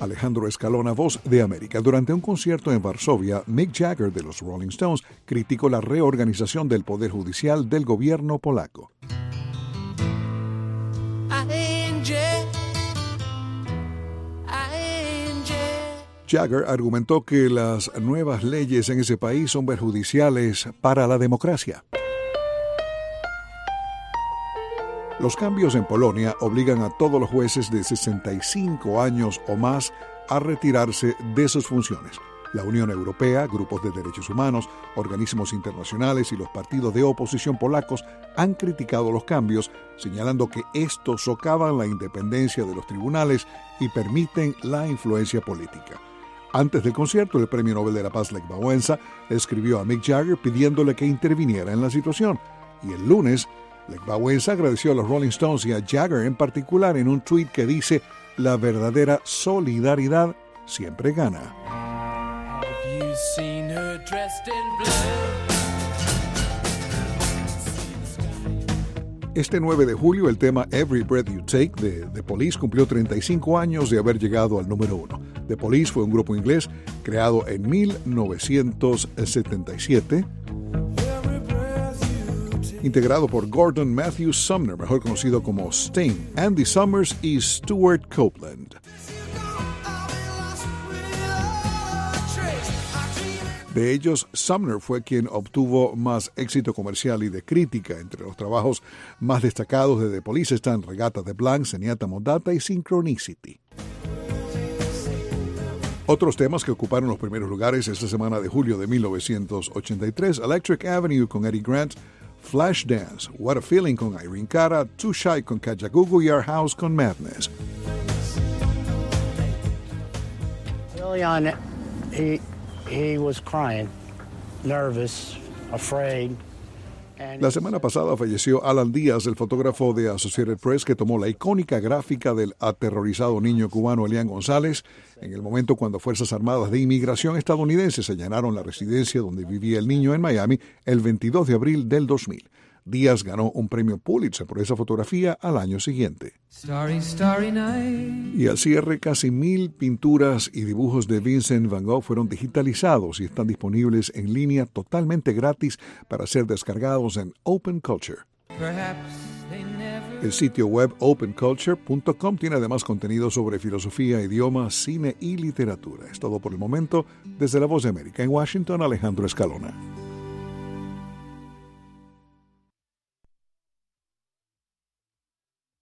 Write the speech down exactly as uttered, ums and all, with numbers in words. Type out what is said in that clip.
Alejandro Escalona, Voz de América. Durante un concierto en Varsovia, Mick Jagger de los Rolling Stones criticó la reorganización del poder judicial del gobierno polaco. Jagger argumentó que las nuevas leyes en ese país son perjudiciales para la democracia. Los cambios en Polonia obligan a todos los jueces de sesenta y cinco años o más a retirarse de sus funciones. La Unión Europea, grupos de derechos humanos, organismos internacionales y los partidos de oposición polacos han criticado los cambios, señalando que estos socavan la independencia de los tribunales y permiten la influencia política. Antes del concierto, el Premio Nobel de la Paz Lech Wałęsa escribió a Mick Jagger pidiéndole que interviniera en la situación. Y el lunes, Lech Wałęsa agradeció a los Rolling Stones y a Jagger en particular en un tuit que dice: la verdadera solidaridad siempre gana. Este nueve de julio, el tema Every Breath You Take de The Police cumplió treinta y cinco años de haber llegado al número uno. The Police fue un grupo inglés creado en mil novecientos setenta y siete, integrado por Gordon Matthew Sumner, mejor conocido como Sting, Andy Summers y Stuart Copeland. De ellos, Sumner fue quien obtuvo más éxito comercial y de crítica. Entre los trabajos más destacados de The Police están Regata de Blanc, Zenyatta Modata y Synchronicity. Otros temas que ocuparon los primeros lugares esta semana de julio de mil novecientos ochenta y tres, Electric Avenue con Eddie Grant, Flashdance, What a Feeling con Irene Cara, Too Shy con Kajagoogoo y Our House con Madness. Early on, he... He was crying, nervous, afraid. La semana pasada falleció Alan Díaz, el fotógrafo de Associated Press que tomó la icónica gráfica del aterrorizado niño cubano Elian González en el momento cuando Fuerzas Armadas de Inmigración estadounidenses allanaron la residencia donde vivía el niño en Miami el veintidós de abril del dos mil. Díaz ganó un premio Pulitzer por esa fotografía al año siguiente. Starry, starry night. Y al cierre, casi mil pinturas y dibujos de Vincent Van Gogh fueron digitalizados y están disponibles en línea totalmente gratis para ser descargados en Open Culture. El sitio web open culture punto com tiene además contenido sobre filosofía, idioma, cine y literatura. Es todo por el momento. Desde La Voz de América en Washington, Alejandro Escalona.